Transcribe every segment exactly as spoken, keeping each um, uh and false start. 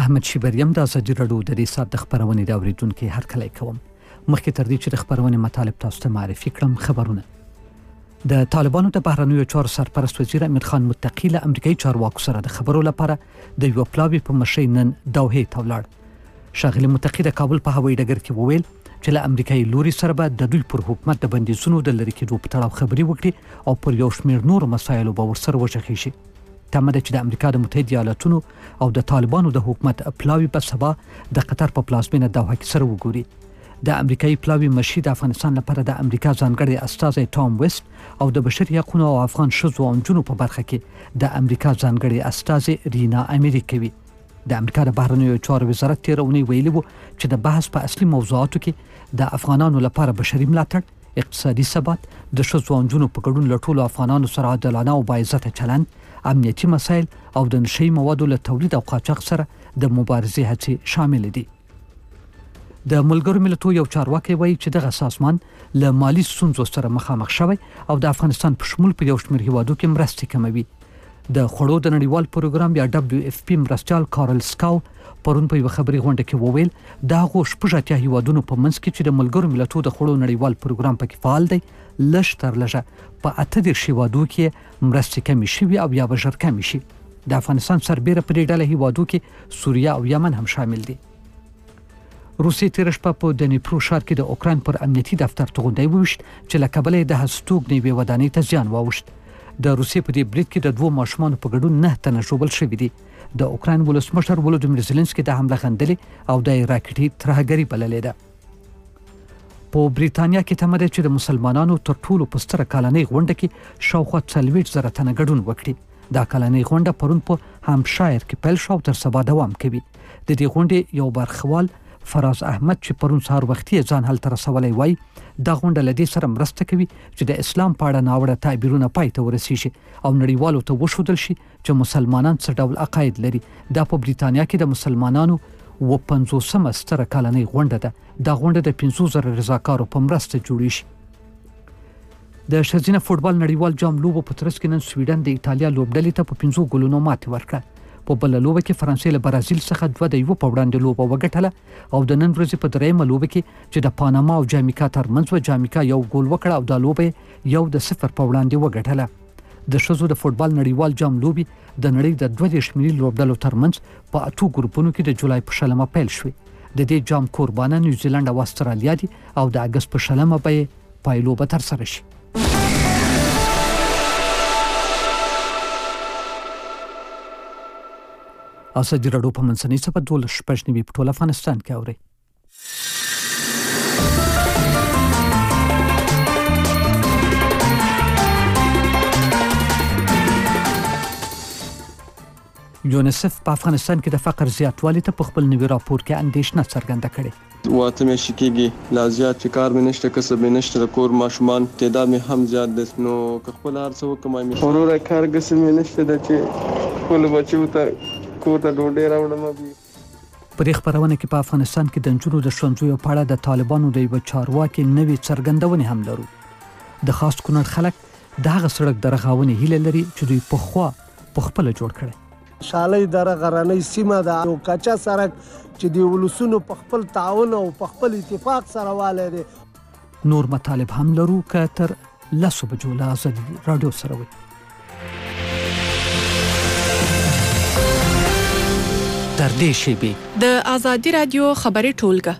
احمد شیبریم د ازادي راډیو د دې ساعت د خبرونې د اوریدونکو هرکلی کوم. مخکې تر دې چې د خبرونې مطالب تاسو ته معرفي کړم، خبرونه. د طالبانو د بهرنیو چارو سرپرست وزیر امیر خان متقی له امریکایي چارواکو سره د خبرو لپاره د یو پلاوي په مشرۍ نن دوحې ته ولاړ. شاغلي متقی د کابل په هوایي ډګر کې وویل چې له امریکایي لوري سره به د دوی پر حکومت د بندیزونو د لرې کېدو په تړاو خبرې وکړي او پر یو شمېر نورو مسایلو به ورسره وغږېږي. تمه ده چې د امریکا د متحده ایالاتونو او د طالبانو د حکومت پلاوي په سبا د قطر په پلازمینه دوحه کې سره وګوري. د امریکایي پلاوي مشر د افغانستان لپاره د امریکا ځانګړي استازی ټام ویست او د بشري حقوقو او افغان ښځو او نجونو په برخه کې د امریکا ځانګړي استازی رینا اميري کوي. د امریکا د بهرنیو چارو وزارت تیر اونۍ ویلي وو چې د بحث په اصلي موضوعاتو کې د افغانانو لپاره بشري ملاتړ، اقتصادي ثبات، د ښځو او نجونو په ګډون له ټولو افغانانو سره عادلانه او باعزته چلند، امنیتي مسایل او د نشئی موادو له تولید او قاچاق سره د مبارزې هڅې شامل دي. د ملګرو ملتونو یو چارواکي وایي چې دغه سازمان له مالی ستونزو سره مخامخ شوی او د افغانستان په شمول په یو شمېر هیوادو کې مرستې کموي. د خوړو د نړیوال پروګرام یا دبليو اف پی مرستیال کارل سکاو پرون په یو خبري غونډه کې وویل دا غو شپږ اتیا هیوادونو په منځ کې چې د ملګرو ملتونو د خوړو نړیوال پروګرام پکې فعال دی، لږ تر لږه په اته دېرش هیوادو کې مرستې کمې شوي او یا به ژر کمې شي. د افغانستان سربیره په دې ډله هیوادو کې سوریه او یمن هم شامل دي. روسي تیر شپه په دنیپرو ښار کې د اوکراین پر امنیتي دفتر توغندی وویشت چې له کبله د هستوګ نیوي ودانۍ ته زیان واوښت. د روسیې په دې برید کې د دوه ماشومانو په ګډون نه تنه ژوبل شوي دي. د اوکراین ولسمشر ولودیمیر زيلنسکي د حمله غندلې او د راکټي ترهګري بللې ده. په بریتانیا کې تمه ده چې د مسلمانانو تر ټولو په ستره کلنۍ غونډه کې شاوخوا څلوېښت زره تنه ګډون وکړي. دا کلنۍ غونډه پرون په همشایر کې پیل شو او تر سبا دوام کوي. د دې غونډې یو برخوال فراز احمد چې پرون سهار وختي ځان هلته رسولی وای دا غونډه له دې سره مرسته کوي چې د اسلام په اړه ناوړه تعبیرونه پای ته ورسیږي او نړیوالو ته وښودل شي چې مسلمانان څه ډول عقاید لري. دا په بریتانیا کې د مسلمانانو و پنځوسمه ستره کلنۍ غونډه ده. دا غونډه د پنځو زره رضاکارو په مرسته جوړیږي. د ښځینه فوټبال نړیوال جام لوبو په ترڅ کې نن سویډن د ایټالیا لوبډلې ته په پنځو ګولونو ماتې ورکړه. په بل لوبه کې فرانسې له برازیل څخه دوه د یو په وړاندې لوبه وګټله او د نن ورځې په دریمه لوبه کې چې د پاناما او جامیکا ترمنځ و جامیکا یو ګول وکړ او د لوبه یو د صفر په وړاندې وګټله. د ښځو د فوټبال نړیوال جام لوبي د نړۍ د دوه دېرش ملي لوبډلو ترمنځ په اتو ګروپونو کې د جولای په شلمه پیل شوې. د دې جام قربانه نیوزیلند او استرالیا دي او د اګست په شلمه به پایلوبه تر سره شي. ازادي راډیو په منځنۍ صفحه دولس شپږ نیوي په ټول افغانستان کې اوري. یونیسف په افغانستان کې د فقر زیاتوالي ته په خپل نوي راپور کې اندېښنه څرګنده کړې. واته مې شکیږي لا زیات فکر مې نشته کسب مې نشته د کور ماشومان تعداد مې هم زیات د نو خپل هر څه وکم مې اورور کار غسل مې نشته د چې خپل بچو ته کو ته ډوډۍ راوړم. په دې خبرونه کې په افغانستان کې د نجونو د ښوونځیو په اړه د طالبانو د یو چارواکي نوې څرګندونې هم لرو. د خاص کونړ خلک دغه سړک درغاونې هیله لري چې دوی په خوا په خپل جوړ کړي. شالۍ دره غرنۍ سیمه ده او کچا سړک چې د ولسونو په خپل تعاون او په خپل اتفاق سره والي دي. نور مطالب هم لرو که تر لسو بجو له ازادي راډیو سره وي. تر دې شیبې د ازادي راډیو خبري ټولګه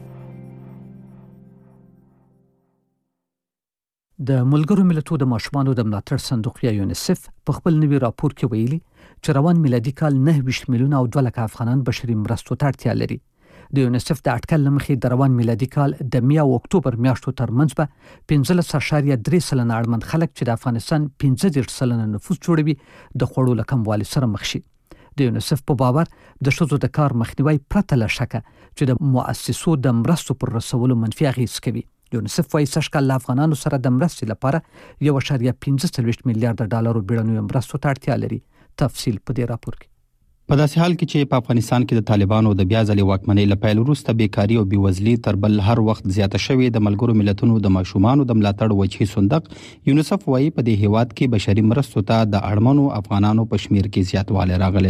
د ملګرو ملتونو د ماشومانو د ملاتړ صندوق یا یونیسف په خپل نوي راپور کې ویلي چې روان میلادي کال نه ویشت میلیونه او دوه لکه افغانان بشري مرستو ته اړتیا لري. د یونیسف د اټکل له مخې د روان میلادي کال د میا او اکتوبر میاشتو ترمنځ به پنځلس اعشاریه درې سلنه اړمند خلک چې د افغانستان پنځه دېرش سلنه نفوس جوړوي د خوړو له کموالي سره مخ شي. د یونیسف په باور د ښځو د کار مخنیوي پرته له شکه چې د مؤسسو د مرستو پر رسولو منفي اغېز کوي. یونیسف وايي سږ کال له افغانانو سره د مرستې لپاره یو اعشاریه پنځه څلوېښت میلیارډ ډالرو بیړنیو مرستو ته اړتیا لري. تفصیل په دې راپور کې. په داسې حال کې چې په افغانستان کې د طالبانو د بیا ځلې واکمنۍ له پیل وروسته بیکاري او بېوزلي تر بل هر وخت زیاته شوې، د ملګرو ملتونو د ماشومانو د ملاتړ وجهي صندوق یونیسف وايي په دې هیواد کې بشري مرستو ته د اړمنو افغانانو په شمیر کې زیاتوالی راغلی دی.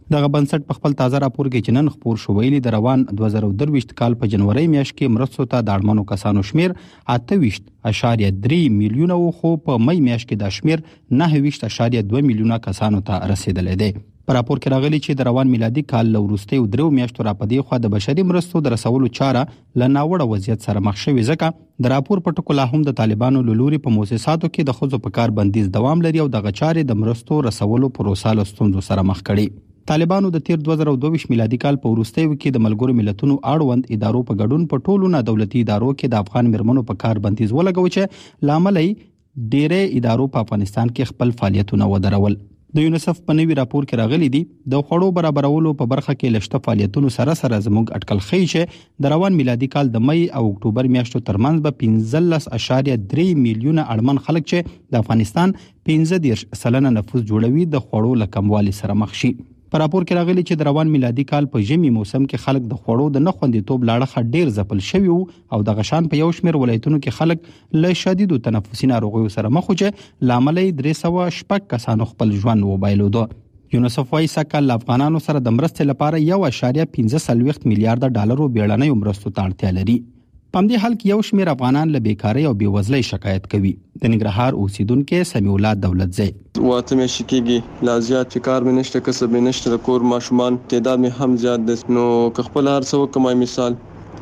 دغه بنسټ په خپل تازه راپور کې چې نن خپور شو ویلي د روان دوه زره درویشت کال په جنوري میاشت کې مرستو ته د اړمنو کسانو شمیر اته ویشت اشاریه درې میلیونه و، خو په مې میاشت کې دا شمیر نهه ویشت اشاریه دوه میلیونه کسانو ته رسیدلی دی. په راپور کې راغلي چې د روان میلادي کال له وروستیو درېو میاشتو راپدې خوا د بشري مرستو د رسولو چاره له ناوړه وضعیت سره مخ شوې، ځکه د راپور په ټکو لا هم د طالبانو له لوري په مؤسساتو کې د ښځو په کار بندیز دوام لري او دغه چارې د مرستو رسولو پروسه له ستونزو سره مخ کړي. طالبانو د تیر دوه زره دوه میلادي کال په وروستیو کې د ملګرو ملتونو اړوند ادارو په ګډون په ټولو نه دولتي ادارو کې د افغان مرمنو په کار بندیز ولګوي چې لامل یې ډېرې ادارو په افغانستان کې خپل فعالیتونه ودرول. د یونیسف په نوي راپور کې راغلي دي د خوړو برابرولو په برخه کې لشته فعالیتونو سره سره زموږ اټکل ښیي چې د روان میلادي کال د مې او اکتوبر میاشتو ترمنځ به پنځلس اشاریه درې میلیونه اړمن خلک چې د افغانستان پنځه دېرش سلنه نفوس جوړوي د خوړو له کموالي سره مخ شي. په راپور کې راغلي چې د روان میلادي کال په ژمي موسم کې خلک د خوړو د نه خوندیتوب له اړخه ډېر ځپل شوي وو او دغه شان په یو شمېر ولایتونو کې خلک له شدیدو تنفسي ناروغیو سره مخ وو چې له امله یې درې سوه شپږ کسانو خپل ژوند وبایلوده. یونیسف وايي سږ کال له افغانانو سره د مرستې لپاره یو اشاریه پنځه څلوېښت میلیارډه ډالرو بیړنیو مرستو ته اړتیا لري. په همدې حال کې یو شمېر افغانان له بیکارۍ او بېوزلۍ شکایت کوي. د ننګرهار اوسیدونکي سمیع الله دولتزی واته مې شکیږي لا زیات چې کار مې نشته، کسب مې نشته، د کور ماشومان تعداد مې هم زیات دی، نو که خپل هر څه وکړم مثال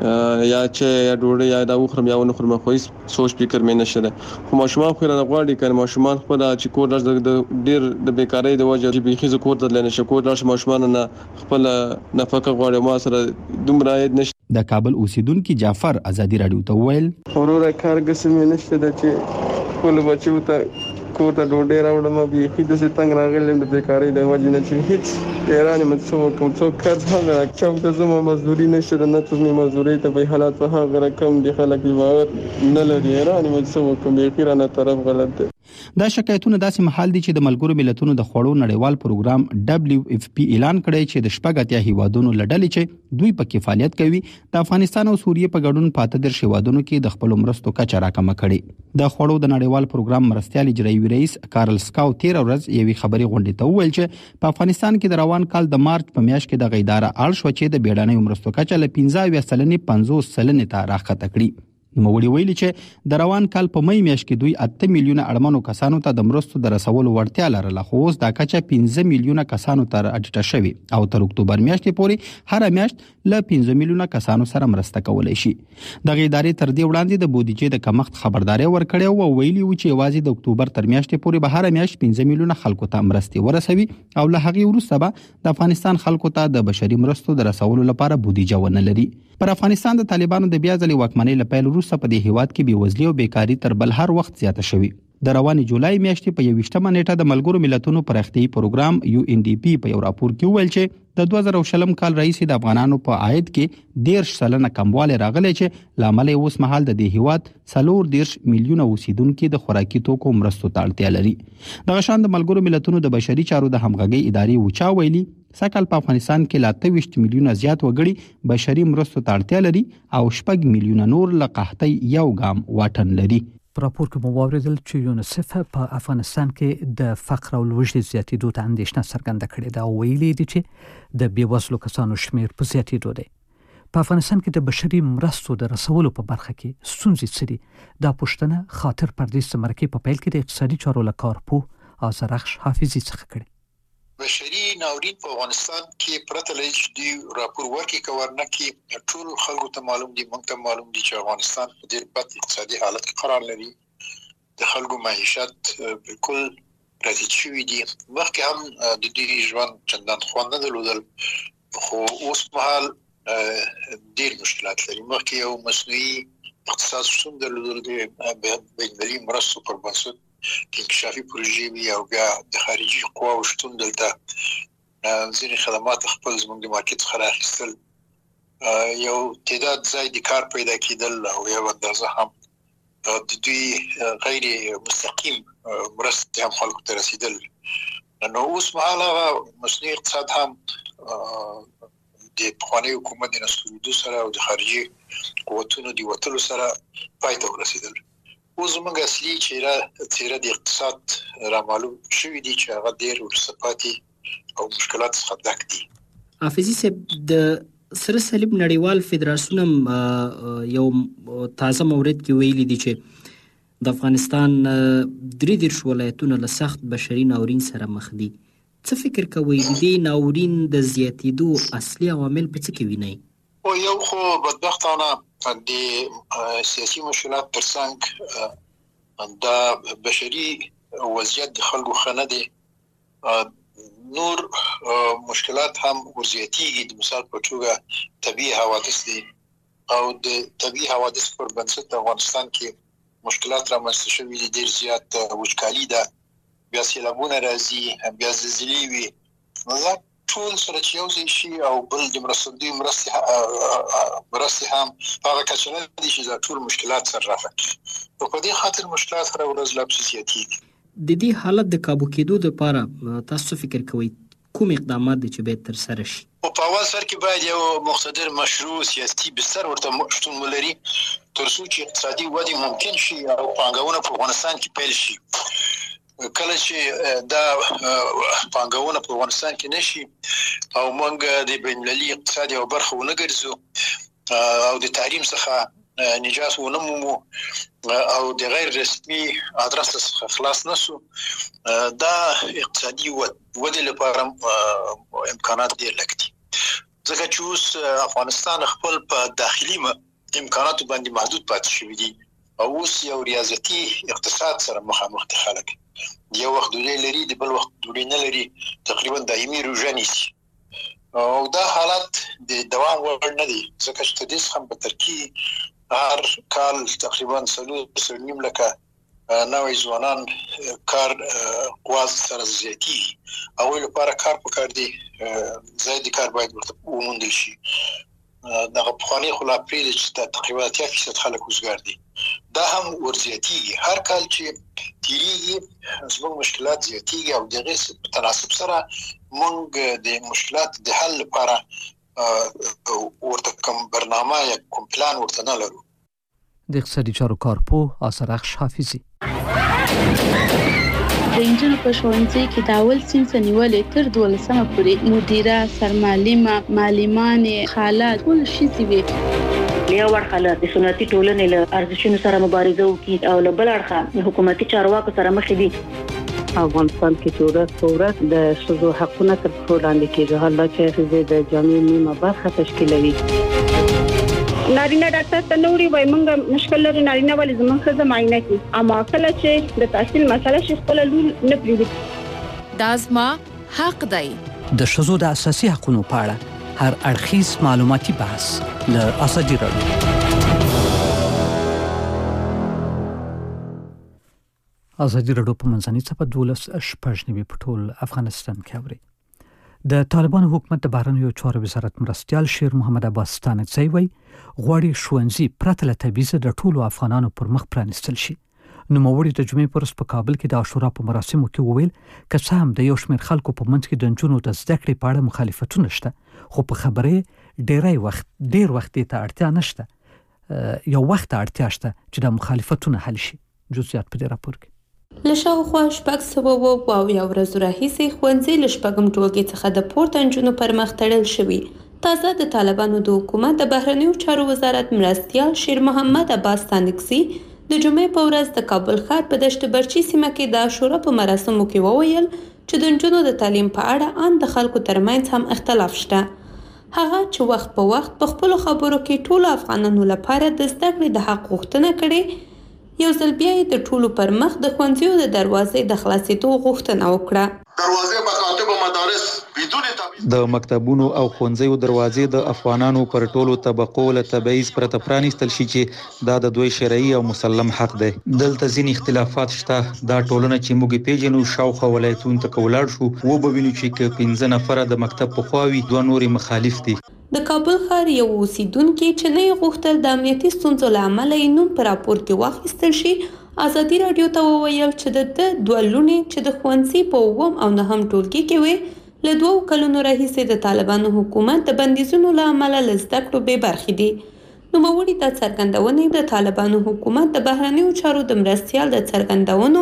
یا چې یا ډوډۍ یا دا وخورم یا ونه خورم خو هیڅ سوچ فکر مې نشته ده. خو ماشومان خو نه غواړي کنه ماشومان خپل چې کور د ډیر د بیکارۍ د وجه چې بيخي کور ته لنه شکور راش ماشومان نه خپل نفقه غواړي ما سره دومره عاید نشته. د کابل اوسیدونکو جعفر ازادي رادیو ته ویل وروره کار ګسم نشته د چې خپل بچو ته کور ته ډوډۍ راوړم بيخي د څنګه راغلم د بیکارۍ د وجه نه چې هیڅ ایران مڅو کوم څوک کار څنګه راکوم ته زموږ مزدوري نشته نه ته مې مزدوري ته به حالات په هغه رقم دي خلک باور نه لري ایران مڅو کوم بيخي رانه طرف غلط دی. دا شکایتونه داسې محل دي چې د ملګرو ملتونو د خوړو نړیوال پروګرام دبليو اف پی اعلان کړی چې د شپږ اتیا هیوادونو لړلې چې دوی پکې فعالیت کوي د افغانستان او سوریې په ګډون پاته در هیوادونو کې د خپل مرستو کچه راکمه کړي. د خوړو د نړیوال پروګرام مرستيال اجرایي رئیس کارل سکاو تیر ورځ یوې خبري غونډې ته وویل چې په افغانستان کې د روان کال د مارچ په میاشت کې د غیداره اړ شو چې د بیړنیو مرستو کچه له پنځه اویا سلنې پنځوس سلنې ته راښکته کړي. نوموړي ویلي چې د روان کال په مې میاشت کې دوی اته میلیونه اړمنو کسانو ته د مرستو د رسولو وړتیا لرله، خو اوس دا کچه پنځه میلیونه کسانو ته راټیټه شوې او تر اکتوبر میاشتې پورې هر میاشت له پنځه میلیونه کسانو سره مرسته کولی شي. دغه ادارې تر دې وړاندې د بودیجې د کمښت خبرداري ورکړې او ویلي و چې یوازې د اکتوبر تر میاشتې پورې به هر میاشت پنځه میلیونه خلکو ته مرستې ورسوي او له هغې وروسته به د افغانستان خلکو ته د بشري مرستو د رسولو لپاره بودیجه ونه لري. پر افغانستان د طالبانو د بیا ځلې واکمنۍ له پیل وروسته په دې هیواد کې بېوزلي او بیکاري تر بل هر وخت زیاته شوې. د روانې جولای میاشتې په یویشتمه نیټه د ملګرو ملتونو پراختیایي پروګرام یو ان ډي پی په یو راپور کې وویل چې د دوه زره شلم کال راهیسې د افغانانو په عاید کې دېرش سلنه کموالی راغلی چې له امله یې اوس مهال د دې هیواد څلور دېرش میلیونه اوسیدونکي د خوراکي توکو مرستو ته اړتیا لري. دغه شان د ملګرو ملتونو د بشري چارو د همغږۍ ادارې وچا ویلي سږ کال په افغانستان کې له اته ویشت میلیونه زیات وګړي بشري مرستو ته اړتیا لري او شپږ میلیونه نور له قحطۍ یو ګام واټن لري. په راپور کې مو واوریدل چې یونیسف په افغانستان کې د فقر او لوږې زیاتېدو ته اندېښنه څرګنده کړې ده او ویلي دي چې د بېوزلو کسانو شمېر په زیاتېدو دی. په افغانستان کې د بشري مرستو د رسولو په برخه کې ستونزې څه دي؟ دا پوښتنه خاطر پردیس د مرکې په پیل کې د اقتصادي چارو له کارپوه آذرخش حافظي څخه کړې. بشري ناورین په افغانستان کې پرته له چې دی راپور ورکړي که ورنه کړي ټول خلکو ته معلوم دي، موږ ته معلوم دي چې افغانستان په ډېر بد اقتصادي حالت کې قرار لري. د خلکو معیشت بالکل راټیټ شوي دي. مخکې هم د دوی ژوند چندان خوند نه درلودل، خو اوس مهال ډېر مشکلات لري. مخکې یو مصنوعي اقتصاد شتون درلودل د بینالمللي مرستو پر بنسټ انکشافي پروژې وي او بیا د خارجي قواو شتون دلته ځینې خدمات خپل زموږ د مارکېټ څخه رااخیستل، یو تعداد ځای د کار پیدا کېدل او یو اندازه هم د دوی غیر مستقیم مرستې هم خلکو ته رسېدل. نو اوس مهال هغه مصنوعي اقتصاد هم د پخواني حکومت د نسکورېدو سره او د خارجي قوتونو د وتلو سره پای ته ورسېدل. اوس زموږ اصلي څېره څېره د اقتصاد را معلوم شوي دي چې هغه ډېر وروسته پاتې او مشکلات څخه ډک دي. حافظي صاحب، د سره صلیب نړیوال فدراسیون یو تازه مورد کې ویلي دي چې د افغانستان درې دېرش ولایتونه له سخت بشري ناورین سره مخ دي. څه فکر کوئ د دې ناورین د زیاتېدو اصلي عوامل په څه کې وینئ؟ او یو خو بدبختانه د سیاسي مشکلات ترڅنګ د بشري وضعیت د خلکو ښه نه دی. نور مشکلات هم ورزیاتېږي. د مثال په توګه طبیعي حوادث دي او د طبیعي حوادث پر بنسټ افغانستان کې مشکلات رامنځته شوي دي. ډېر زیات وچکالي ده، بیا سیلابونه راځي، بیا زلزلې وي. نو دا ټول سره چې یو ځای شي او بل د مرستندویو مرستې مرستې هم په هغه کچه نه دي چې دا ټول مشکلات سره رافع کړي. نو په دې خاطر مشکلات هره ورځ لا پسې زیاتېږي. د دې حالت د کابو کېدو لپاره تاسو فکر کوئ کوم اقدامات دي چې باید ترسره شي؟ په اول سر کې باید یو مقتدر مشروع سیاسي بستر ورته شتون ولري تر څو چې اقتصادي ودې ممکن شي او پانګونه په افغانستان کې پیل شي. کله چې دا پانګونه په افغانستان کې نشي او موږ د بین المللي اقتصاد یو برخه ونه ګرځو او د تحریم څخه نجات ونه مومو او د غیر رسمي ادرس څخه خلاص نشو، دا اقتصادي ودې لپاره امکانات ډېر لږ دي. ځکه چې اوس افغانستان خپل په داخلي امکاناتو باندې محدود پاتې شوي دي او اوس یو ریاضتي اقتصاد سره مخامخ دي. خلک یو وخت ډوډۍ لري، د بل وخت ډوډۍ نه لري، تقریبا دایمي روژه نیسي او دا حالت د دوام وړ نه دی. ځکه چې د دې څخه په ترکیب هر کال تقریبا څلور سوه نیم لکه نوي ځوانان کار قواز سره زیاتېږي. هغوی لپاره کار پکار دی، ځای د کار باید ورته وموندل شي. دغه پخواني خو لا پرېږدي چې تقریبا اتیا فیصد خلک اوزګار دي، دا هم ورزیاتېږي. هر کال چې تېرېږي زموږ مشکلات زیاتېږي او د هغې په تناسب سره موږ د مشکلات د حل لپاره ورته کوم برنامه یا کوم پلان ورته نه لرو. د اقتصادي چارو کارپوه آثرخش حافظي: د انجنونو په ښوونځي کې د اول صنف نیولې تر دولسمه پورې مدیره، سرمعلمه، معلمانې، خاله ټول ښځې وې. یو اړخه د سنتي ټولنې له ارزښتونو سره مبارزه وکړي او له بل اړخه د حکومتي چارواکو سره مخ دي. افغانستان کې چې ورځ په ورځ د ښځو حقونه تر پښو لاندې کېږي. حال دا چې ښځې د جامعې نیمه برخه تشکیلوي. نارینه ډاکټر ته نه وړي، وایي موږ مشکل لري، نارینه ولې زموږ ښځه معاینه کړي. اما کله چې د تحصیل مسله شي خپله لور نه پرېږدي. دا زما حق دی. د ښځو د اساسي حقونو په اړه هر اړخیز معلوماتي بحث له ازادي راډیو. ازادي راډیو په منځنۍ څپه دولس شپږ نوي په ټول افغانستان کې اوري. د طالبانو حکومت د بهرنیو چارو وزارت مرستیال شیر محمد عباس ستانکزی وایي غواړي ښوونځي پرته له تبعیضه د ټولو افغانانو پر مخ پرانیستل شي. نوموړي د جمعې په ورځ په کابل کې د عاشورا په مراسمو کې وویل که څه هم د یو شمېر خلکو په منځ کې د نجونو د زده کړې په اړه مخالفتونه شته، خو په خبرې ډېری وخت ډېر وخت ته اړتیا نشته. یو وخت اړتیا شته چې د مخالفتونه حل شي. جزئیات په دې راپور کې. له شاوخوا شپږ سوه اویا ورځو راهیسې ښوونځي له شپږم ټولګي څخه د پورته نجونو پر مخ تړل شوي. تازه د طالبانو د حکومت د بهرنیو چارو وزارت مرستیال شیر محمد عباس ستانکزي د جمعې په ورځ د کابل ښار په دشت برچي سیمه کې د عاشورا په مراسمو کې وویل چې د نجونو د تعلیم په اړه ان د خلکو ترمنځ هم اختلاف شته. هغه چې وخت په وخت په خپلو خبرو کې ټولو افغانانو لپاره د زده کړې د حق غوښتنه کړې، یو ځل بیا یې د ټولو پر مخ د ښوونځیو د دروازې د خلاصېدو غوښتنه وکړه. دروازې مکاتب و مدارس بدون تبعیض، د مکتبونو او ښوونځیو دروازې د افغانانو پر ټولو طبقو له تبعیض پرته پرانیستل شي چې دا د دوی شرعي او مسلم حق دی. دلته ځینې اختلافات شته. دا ټولنه چې موږ پیژنو شاوخوا ولایتونو ته ولاړ شو وبوینو چې که پنځه نفره د مکتب په خوا وي دوه نورې مخالف دي. د کابل ښار یو اوسیدونکي چې نه یې غوښتل د امنیتي ستونزو له امله یې نوم په راپور کې واخیستل شي ازادي راډیو ته وویل چې د ده دوه لوڼې چې د ښوونځي په اووم او نهم ټولګي کې وې له دوو کلونو راهیسې د طالبانو حکومت د بندیزونو له امله له زده کړو بې برخې دي. نوموړي دا څرګندونې د طالبانو حکومت د بهرنیو چارو د مرستیال د څرګندونو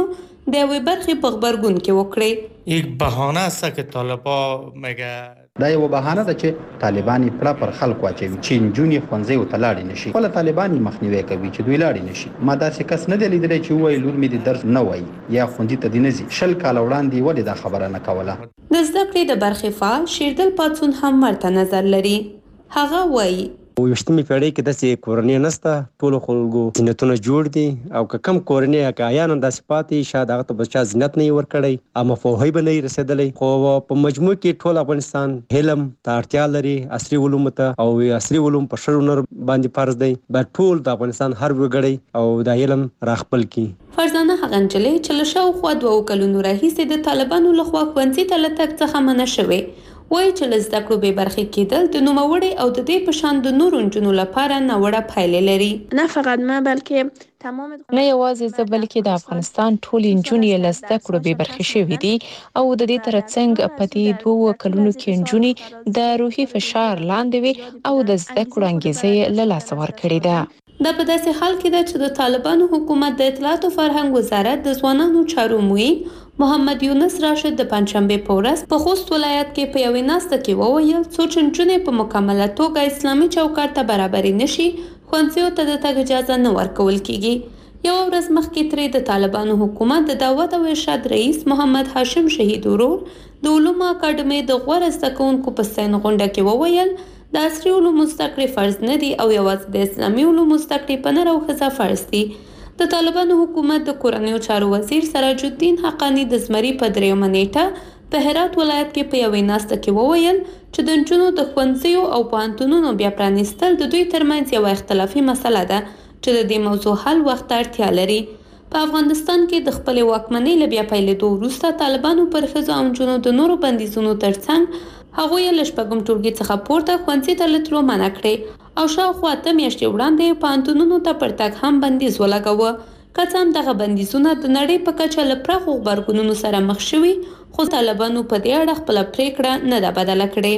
د یوې برخې په خبرګون کې وکړې. یک بهانه است که طالبان میگه دا یو بهانه ده چې طالبان پلا پر خلکو اچوي چې نجونې ښوونځي ته لاړې نشي. خپل طالبان مخنیوي کوي چې دوی لاړې نشي. ما داسې کس نه دی لیدلی چې وایي لور مې د درس نه وایي یا ښوونځي ته دې نه ځي. شل کاله وړاندې ولې دا خبره نه کوله. د زده کړې د برخې فعال شیردل پاتسون هم ورته نظر لري. هغه وایي ویشتمې پیړۍ کې داسې کورنۍ نشته، ټولو خلکو زینتونه جوړ دي او که کم کورنۍ که احیانا داسې پاتې شاید هغه ته به چا زینت نه وي ورکړی، اما پوهی به نه وي رسېدلی. خو په مجموع کې ټول افغانستان علم ته اړتیا لري، عصري علومو ته، او عصري علوم په ښه هنر باندې فرض دی. باید ټول د افغانستان هر وګړی او د علم راخپل کړي. فرزانه هغه نجلۍ چې له شاوخوا دوه کلونو راهیسې د طالبانو لخوا ښوونځي ته له تګ څخه منع شوې، وایي چې له زده کړو بې برخې کېدل د نوموړې او د دې په شان د نورو نجونو لپاره ناوړه پایلې لري. نه فقط ما بلکې تمام نه یوازې زه بلکې د افغانستان ټولې نجونې له زده کړو بې برخې شوې دي او د دې ترڅنګ په دې دوو کلونو کې نجونې د روحي فشار لاندې وي او د زده کړو انګیزه یې له لاسه ورکړې ده. دا په داسې حال کې ده چې د طالبانو حکومت د اطلاعات او فرهنګ وزارت د ځوانانو چارو معین محمد یونس راشد د پنځشنبه په ورځ په خوست ولایت کې په یوې ناسته کې وویل څو چې نجونې په مکمله توګه اسلامي چوکاټ ته برابرې نشي ښوونځیو ته د تګ اجازه نه ورکول کیږي. یوه ورځ مخکې ترې د طالبانو حکومت د دعوت او ارشاد رئیس محمد هاشم شهید ورور د علومو اکاډمۍ د غوره زده کوونکو په ستاینه غونډه کې وویل د عصري علومو زده کړې فرض نه دي او یوازې د اسلامي علومو زده کړې په نر او ښځه فرض دي. د طالبانو حکومت د کورنیو چارو وزیر سراج الدین حقانی د زمري په دریمه نیټه په هرات ولایت کې په یوې ناسته کې وویل چې د نجونو د ښوونځیو او پوهنتونونو بیا پرانیستل د دوی ترمنځ یوه اختلافي مسله ده چې د دې موضوع حل وخت ته اړتیا لري. په افغانستان کې د خپلې واکمنۍ له بیا پیلېدو وروسته طالبانو پر ښځو او نجونو د نورو بندیزونو ترڅنګ هغوی یې له شپږم ټولګي څخه پورته ښوونځي ته له تلو منع کړې او شاوخوا اته میاشتې وړاندې پوهنتونونو ته پر تګ هم بندیز ولګاوه. که څه هم دغه بندیزونه د نړۍ په کچه له پراخو غبرګونونو سره مخ شوي، خو طالبانو په دې اړه خپله پریکړه نه ده بدله کړې.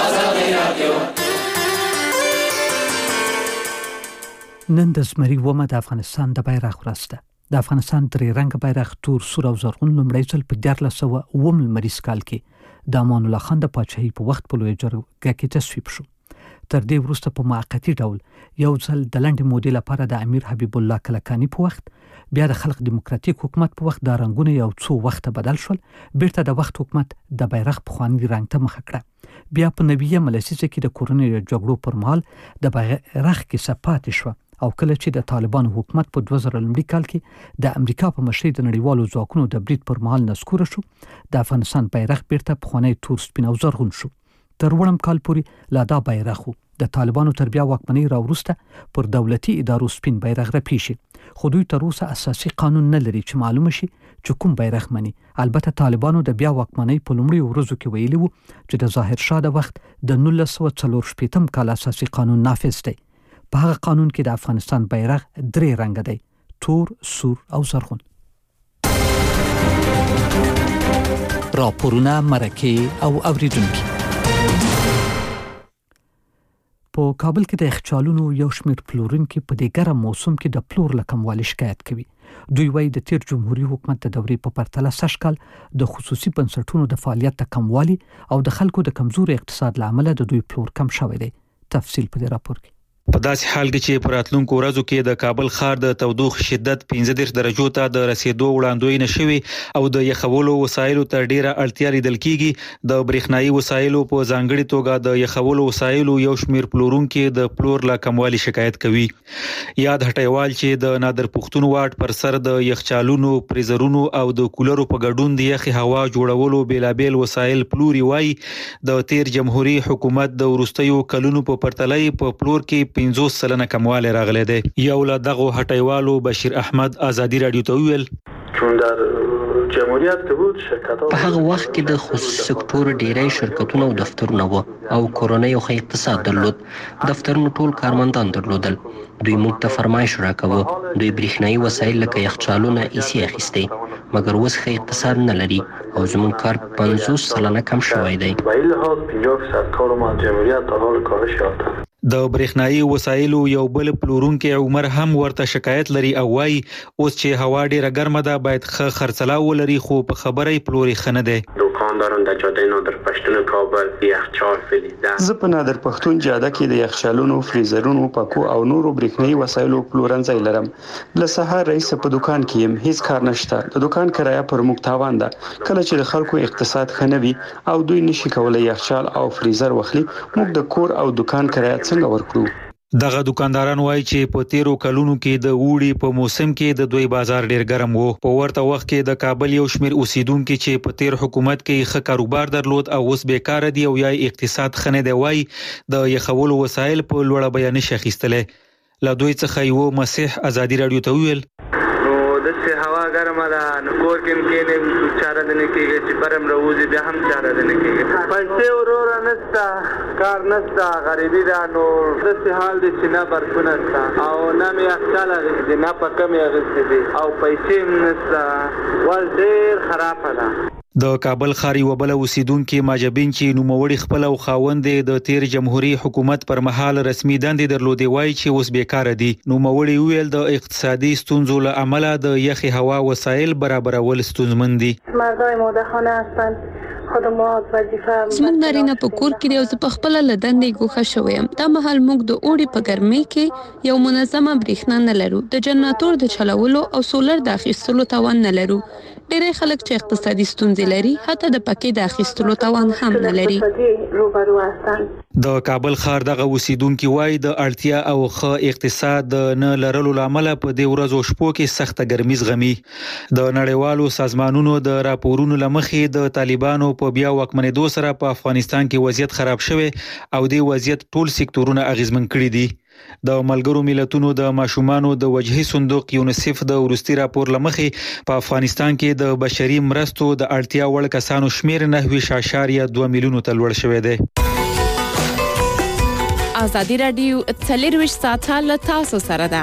نن د زمري اوومه د افغانستان د بیرغ ورځ ده. د افغانستان درې رنګه بیرغ تور، سور او زرغون لومړی ځل په دیارلس سوه اووم لمریز کال کې د امان الله خان د پاچاهۍ په وخت په لویه جرګه کې تصویب شو. تر دې وروسته په موقتي ډول یو ځل د لنډې مودې لپاره د امیر حبیب الله کلکاني په وخت، بیا د خلق دیموکراتیک حکومت په وخت دا رنګونه یو څو وخته بدل شول. بیرته د وخت حکومت د بیرغ پخواني رنګ ته مخه کړه. بیا په نویمه لسیزه کې د کورنیو جګړو پر مهال د بیرغ کیسه پاتې شوه او کله چې د طالبانو حکومت په دوه زره لومړي کال کې د امریکا په مشرۍ د نړیوالو ځواکونو د برید پر مهال نسکوره شو، د افغانستان بیرغ بیرته پخوانی تور، سپین او زرغون شو. تر وړم کال پورې لا دا بیرغ و. د طالبانو تر بیا واکمنۍ راوروسته پر دولتي ادارو سپین بیرغ رپی شي، خو دوی تر اوسه اساسي قانون نه لري چې معلومه شي چې کوم بیرغ مني. البته طالبانو د بیا واکمنۍ په لومړیو ورځو کې ویلي وو چې د ظاهر شاه د وخت د نولس سوه څلور شپېتم کال اساسي قانون نافذ دی. په هغه قانون کې د افغانستان بیرغ درې رنګه دی: تور، سور او زرغون. راپورونه، مرکې او اوریدونکي. په کابل کې د یخچالونو یو شمېر پلورونکي په دې ګرم موسم کې د پلور له کموالي شکایت کوي. دوی وایي د تیر جمهوریت حکومت د دورې په پرتله سږ کال د خصوصي بنسټونو د فعالیت د کموالي او د خلکو د کمزوري اقتصاد له امله د دوی پلور کم شوی دی. تفصیل په دې راپور کې. په داسې حال کې چې په راتلونکو ورځو کې د کابل ښار د تودوخې شدت پنځه دېرش درجو ته د رسیدو وړاندوینه شوې او د یخولو وسایلو ته ډیره اړتیا لیدل کیږي. د برېښنایي وسایلو په ځانګړي توګه د یخولو وسایلو یو شمېر پلورونکي د پلور له کموالي شکایت کوي. یاد هټیوال چې د نادر پښتون واټ پر سر د یخچالونو، فریزرونو او د کولرو په ګډون د یخي هوا جوړولو بیلابیل وسایل پلوري وایي د تیر جمهوریت حکومت د وروستیو کلونو په پرتله په پلور کې پنځوس سلنه کموالی راغلی دی. یو له دغو هټیوالو بشیر احمد ازادي راډیو ته وویل چون در جمهوریت که بود شرکت‌ها په هغه وخت کې د خصوصي سکتور ډیری شرکتونه او دفترونه وو او کورنۍ او اقتصاد درلود. دفترونو ټول کارمندان درلودل. دوی موږ ته فرمایش راکوه. دوی برېښنایي وسایل لکه یخچالونه ایسي اخیستي، مګر اوس ښه اقتصاد نه لري او زموږ کار پنځوس سلنه کم شوی دی. به این لحاظ پنجاه فیصد کار ما جمهوریت در حال کاهش یافته. د برېښنایي وسایلو یو بل پلورونکي عمر هم ورته شکایت لري او وايي اوس چې هوا ډیره ګرمه ده باید ښه خرڅلاو ولري خو په خبره یې پلوري ښه نه دی. دکانداران در جاده نادر پښتون کابل یخچال فریزر زه په نادر پښتون جاده کې د یخچالونو فریزرونو پکو او نورو برېښنایي وسایلو پلورنځای لرم. له سهار رئیس په دکان کې يم هیڅ کار نشته. د دکان کرایه پر موږ تاوان ده. کله چې د خلکو اقتصاد ښه نه وي او دوی نشي کولای یخچال او فریزر واخلي موږ د کور او دکان کرایه څنګه ورکړو؟ دغه دکانداران وایي چې په تیرو کلونو کې د اوړي په موسم کې د دوی بازار ډیر ګرم وو. په ورته وخت کې د کابل یو شمیر اوسیدونکو چې په تیر حکومت کې ښه کاروبار درلود او اوس بیکاره دي او یا اقتصاد خنه دی وایي د یخولو وسایل په لوړه بیه نشي اخیستلې. له دوی څخه یو مسیح ازادي رادیو ته ویل د څه هوا ګرمه ده نو کور کې مکینه چاره دنه کېږي چې برم روزي بیا هم چاره دنه کېږي. پیسې ورور نستا کار نستا غریبی ده نو د څه حال دي چې نه برخونه نستا او نه مې اخچاله غوښتي نه په کمې غوښتي دي او پیسې نستا ول ډیر خراب ده. د کابل ښار یو بل اوسیدونکو ماجبین چې نوموړي خپل او خاوند د تیر جمهوریت حکومت پر مهال رسمي دندې درلودې وایي چې اوس بیکاره دي. نوموړي ویل د اقتصادي ستونزو له امله د یخي هوا وسایل برابرول ستونزمن دي. مردای مادهخانه هستند خدمات وظیفه زموږ نارینه په کور کې دی او زه په خپل لدندې ګوښه شوم. دا مهال موږ د اوړي په ګرمۍ کې یو منظمه برېښنا نه لرو. د جنراتور د چلولو او سولر د اخیستلو توان نه لرو. ډېری خلک چې اقتصادي ستونزې لري حتی د پکې د اخیستلو توان هم نه لري. د کابل ښار دغه اوسیدونکو وایي د اړتیا او ښه اقتصاد نه لرلو لامل په دې ورځو شپو کې سخته ګرمي زغمي. د نړیوالو سازمانونو د راپورونو لمخې د طالبانو په بیا واکمنېدو سره په افغانستان کې وضعیت خراب شوی او د وضعیت ټول سکتورونه اغیزمن کړي دي. د ملګرو ملتونو د ماشومانو د وجهي صندوق یونیسف د ورستي راپور لمخې په افغانستان کې د بشري مرستو د اړتیا وړ کسانو شمیر نهه اعشاریه دوه میلیونو ته لوړ شوی دی. ازادي رادیو څلرویشت ساعته له تاسو سره ده.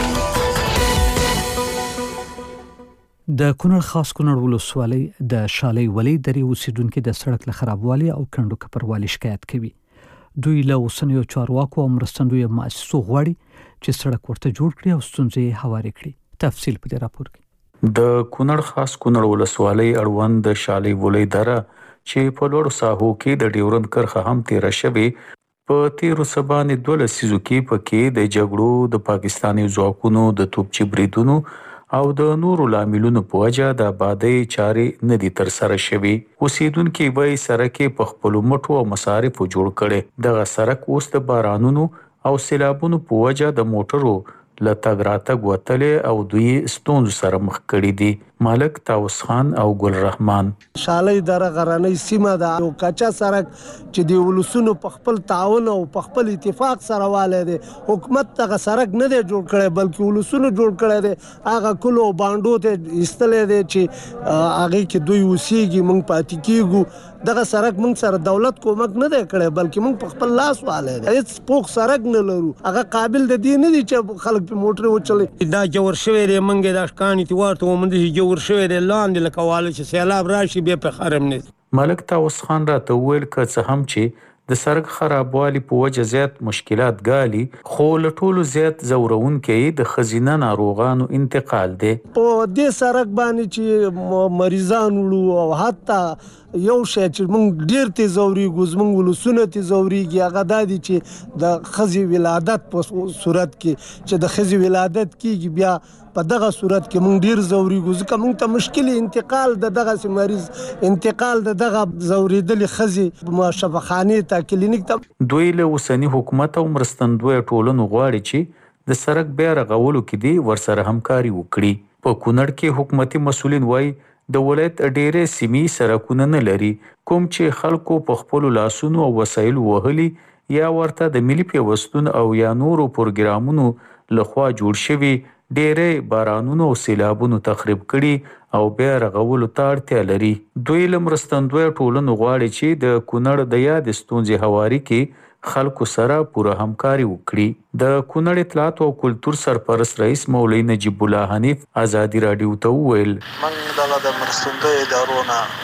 د کونړ خاص کونړ ولسوالۍ د شالۍ ولې درې اوسیدونکو د سړک له خرابوالي او کندو کپروالي شکایت کوي. دوی له اوسنیو چارواکو او مرستندوی مؤسسو غواړي چې سړک ورته جوړ کړي او ستونزې هوارې کړي. تفصیل په دې راپور کې. د کونړ خاص کونړ ولسوالۍ اړوند د شالۍ ولې دره چې په لوړو ساحو کې د ډیورند کرښه هم تیر شوی په تیرو سبانې دوه لسیزو کې پکې د جګړو د پاکستاني ځواکونو د توپچي بریدونو او د نورو لاملونو په وجه د آبادۍ چارې نه دي تر سره شوي. اوسیدونکي به سړک په خپلو مټو او مصارفو جوړ کړي. دغه سړک اوس د بارانونو او سیلابونو په وجه د موټرو له تګ راتګ وتلې او دوی ستونزو سره مخ کړي دي. مالک تاوس خان او ګل رحمان شالۍ دره غرنۍ سیمه ده او کچا سړک چې د ولسونو په خپل تعاون او په خپل اتفاق سره والي دي. حکومت دغه سړک نه دی جوړ کړی بلکې ولسونو جوړ کړی دی. هغه کلو باندو ته ایستلې دی چې هغه کې دوی اوسېږي موږ پاتې کیږو. دغه سړک موږ سره دولت کومک نه دی کړی بلکې موږ په خپل لاس والي دي. هیڅ پوخ سړک نه لرو. هغه قابل د دې نه دي چې خلک په موټر وچلي. دا جوړ شوی دی موږ د اشکانی تی ورته ومنځي جوړ شوی دی لاندې لکه واله چې سیلاب راشي بیا په خرم نه. ملک تاوس خان راته وویل که څه هم چې د سړک خرابوالي په وجه زیات مشکلات ګالي خو له ټولو زیات ځورونکي د ښځینه ناروغانو انتقال دی. په دې سړک باندې چې مریضان وړو او حتی یو شی چې موږ ډیر تیز ځوريږو زموږ ولسونه تیز ځوريږي هغه دا دي چې د ښځې ولادت په صورت کې چې د ښځې ولادت کیږي بیا په دغه صورت کې موږ ډیر ځوريږو ځکه موږ ته مشکل انتقال د دغه مریض انتقال د دغه ځورېدلې ښځې په شفاخانه ته کلینیک ته. دوی له اوسنی حکومت او مرستندوی ټولنو غواړي چې د سړک بیا رغولو کې دي ورسره همکاري وکړي. په کونړ کې حکومتي مسؤلین وایي د ولایت ډېرې سیمې سړکونه نه لري کوم چې خلکو په خپل لاسونو او وسایلو وهلي یا ورته د ملي پیوستون او یا نورو پروګرامونو لخوا جوړ شوي ډېرې بارانونو او سیلابونو تخریب کړي او بیا رغولو ته اړتیا لري. دوی له مرستندوی ټولنو غواړي چې د کونړ د یاد ستونزې هواري کې خلکو سره پوره همکاري وکړي. د کونړ اطلاعات او کلتور سرپرست رئیس مولوي نجیب الله حنیف ازادي رادیو ته وویل موږ دغه د مرستندوی ادارو نه غوښتنه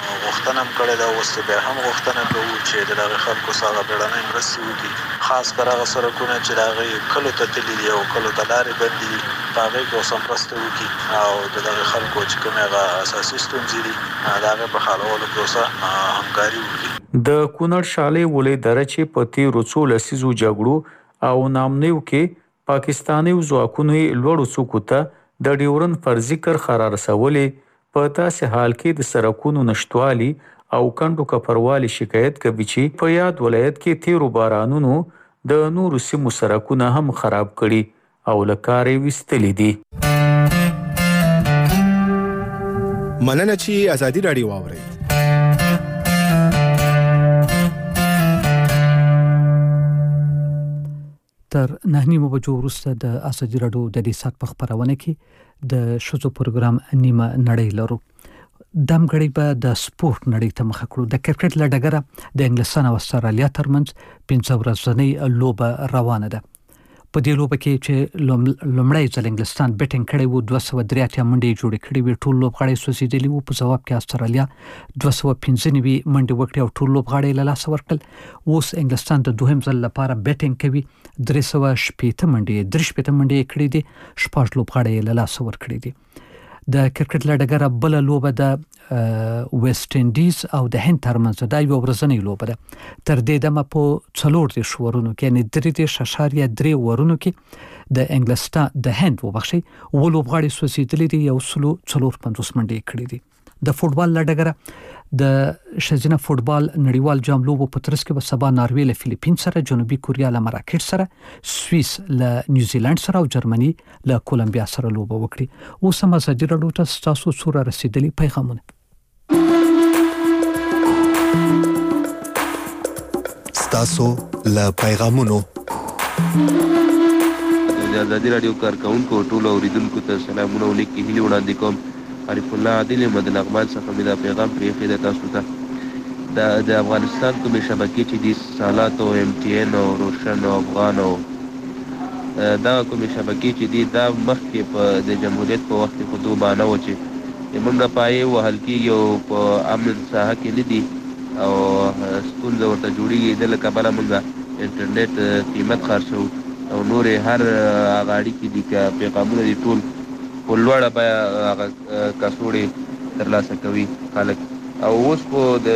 غوښتنه هم کړې ده، اوس بیا هم غوښتنه کوو چې د دغه خلکو سره بیړنۍ مرستې وکړي، خاص کر هغه سړکونه چې د هغې کلو ته تللي دي او کلو ته لارې بندې دي، په هغې کې اوس هم مرسته وکړي او د دغه خلکو چې کومې هغه اساسي ستونزې دي د هغې په حلولو کې اوس همکاري وکړي. د کونړ شالې ولې دره چې په تیرو څو لسیزو جګړو او نامنیو کې پاکستاني ځواکونو لوړو څوکو ته د ډیورن فرضي کرښه رارسولې، په داسې حال کې د سړکونو نشتوالي او کندو کپروالي شکایت کوي چې په یاد ولایت کې تیرو بارانونو د نورو سیمو سړکونه هم خراب کړي او له کاره ویستلي دي. مننه چې ازادي راډیو واورئ. تر نه نیمو بجو وروسته د ازادي راډیو د دې سات په خبرونه کې د شوزو پروګرام نیمه نړۍ لرو. دم غړي به د سپورت نړۍ ته مخ کړو. د کرکټ لړګره د انګلستان او استرالیا ترمنځ پنځه ورځنۍ لوبه روانه ده. په دې لوبه کې چې لومړی ځل انګلستان بیټینګ کړی وو، دوه سوه درې اتیا منډې جوړې کړې وې، ټول لوبغاړي سوځېدلي وو. په ځواب کې استرالیا دوه سوه پنځه نوي منډې وکړې او ټول لوبغاړي له لاسه ورکړل. اوس انګلستان د دوهم ځل لپاره بیټینګ کوي، درې سوه شپېته منډې درې شپېته منډې کړې دي، شپږ لوبغاړي له لاسه ورکړي دي. د کرکټ لړګره بل لوبه د ویسټ انډیز او د هند ترمنځ د یو ورځنۍ لوبه ده. تر دې دمه په څلور دېرش ورونو کې یعنې درې دېرش اعشاریه درې ورونو کې د انګلستان د هند وبخښئ اووه لوبغاړي سوځېدلي دي، یو سلو څلور پنځوس منډې کړي دي. د فوټبال لړګره د ښځینه فوټبال نړیوال جام لوبو په ترڅ کې به سبا ناروې له فلیپین سره، جنوبي کوریا له مراکش سره، سویس له نیوزیلند سره او جرمني له کولمبیا سره لوبه وکړي. اوس هم ازادي راډیو ته ستاسو څو رارسېدلي پیغامونه. ستاسو له پیغامونو د ازادي راډیو کارکونکو ټولو اوریدونکو ته سلامونه او نیکې هیلې وړاندې کوم. عارف الله عادل یم د لغمان څخه مې دا پیغام پرېښی دی تاسو ته. د د افغانستان کومې شبکې چې دي، سالات او ایم ټي ان او روشن او افغان او دغه کومې شبکې چې دي، دا مخکې په د جمهوریت په وخت کې خو دوه بانه وه چې موږ پایې وهل کېږي او په امن ساحه کې نه دي او ستونزه ورته جوړېږي. د له کبله موږ انټرنیټ قیمت خرڅوو او نورې هر هغه اړیکې دي که پیغامونه دي ټول په لوړه بیه هغه کڅوړې ترلاسه کوي خلک. او اوس خو د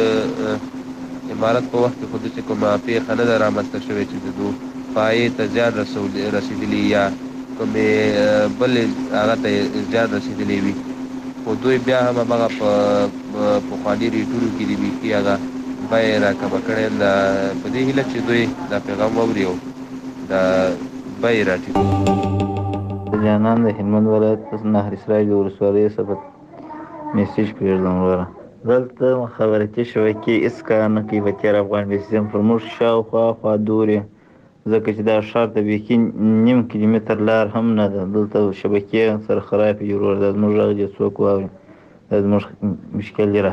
امارت په وخت کې خو داسې کومه پېښه نه ده رامنځته شوې چې د دو پایې ته زیان رسېدلي یا کومې بلې هغه ته زیان رسېدلی وي، خو دوی بیا هم همغه په پخواني ریټونو کې دي بیخي هغه بیه یې راکمه کړې ده. په دې هیله چې دوی دا پیغام واوري او دا بیه یې راټیټوي. جانان د هلمند ولایت په نهر اسرائیل ولسوالۍ څخه میسیج پرېږدم وروره. دلته مخابراتي شبکې هېڅ کار نه کوي په تېر افغان سیستم پر موږ شاوخوا خوا دورې، ځکه چې دا ښار ته بیخي نیم کیلومتر لار هم نه ده. دلته شبکې سره خرابې دي وروره. دا زموږ غږ دې څوک واوري، دا زموږ مشکل دې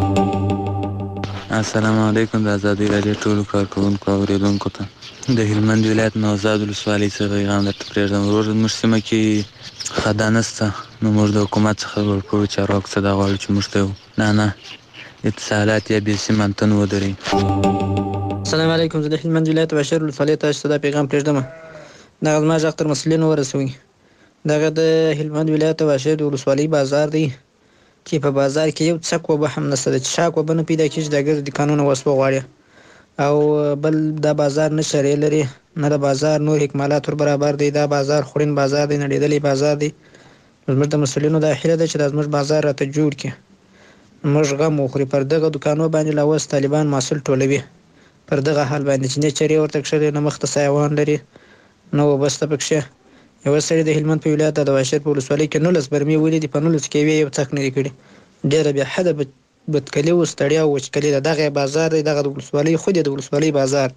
راحل. السلام علیکم. د ازادي راډیو ټولو کارکوونکو او اورېدونکو ته د هلمند ولایت نوزاد ولسوالۍ څخه پیغام درته پرېږدم وروره. زموږ سیمه کې خدا نشته، نو موږ د حکومت څخه ورکوو چارواکو څه دا غواړو چې موږ ته نه نه اتصالات یا بې سیم انتن ودرېږي. السلام علیکم. زه د هلمند ولایت بشیر ولسوالۍ ته چې دا پیغام پرېږدم، دغه زما غږ تر مسؤلینو ورسوي. دغه د هلمند ولایت بشیر ولسوالۍ بازار دی چې په بازار کې یو څک وبه هم نشته ده، چې شاک وبه نه پیدا کېږي، د ګرد دوکانونه وسوه غواړي. او بل دا بازار نه شرې لري نه د بازار نور اکمالات ور برابر دی. دا بازار خورین بازار دی، نړېدلی بازار دی. زموږ د مسؤلینو دا هیله ده چې دا زموږ بازار راته جوړ کړي، موږ غم وخوري. پر دغه دوکانو باندې لا اوس طالبان محصول ټولوي، پر دغه حال باندې چې نه چرې ورته کښلې نه مخ ته سایوان لري نه وبسته پکښې. یوه سړي د هلمند په ولایت د واشر په ولسوالۍ کې نولس برمې ولیدي، په نولس کې یې یو څک نه دي کړي. ډېره بې حده بدکلي و ستړیا او وچکلي ده. دغه بازار دی، دغه د ولسوالۍ خود د ولسوالۍ بازار.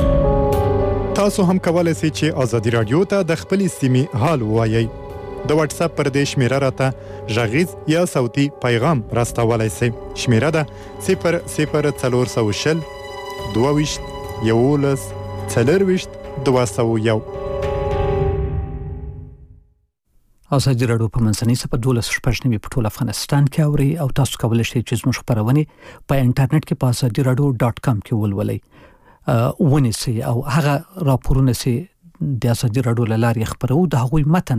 تاسو هم کولای شئ چې ازادي راډیو ته د خپلې سیمې حال ووایئ. د واتس اپ پر دې شمیره راته غږیز یا صوتي پیغام راستولی شئ. شمیره ده صفر صفر څلور سوه شل دوه ویشت یولس څلرویشت دوه سوه یو. ازادي راډیو په منځنۍ صفحه دولس شپږ نیمه په ټول افغانستان کې اوري او تاسو کولی شئ چې زموږ خبرونه په انټرنیټ کې په ازادي راډیو ډاټ کام کې ولولئ ونیسئ او هغه راپورونه چې د ازادي راډیو لارې خبرو د هغوی متن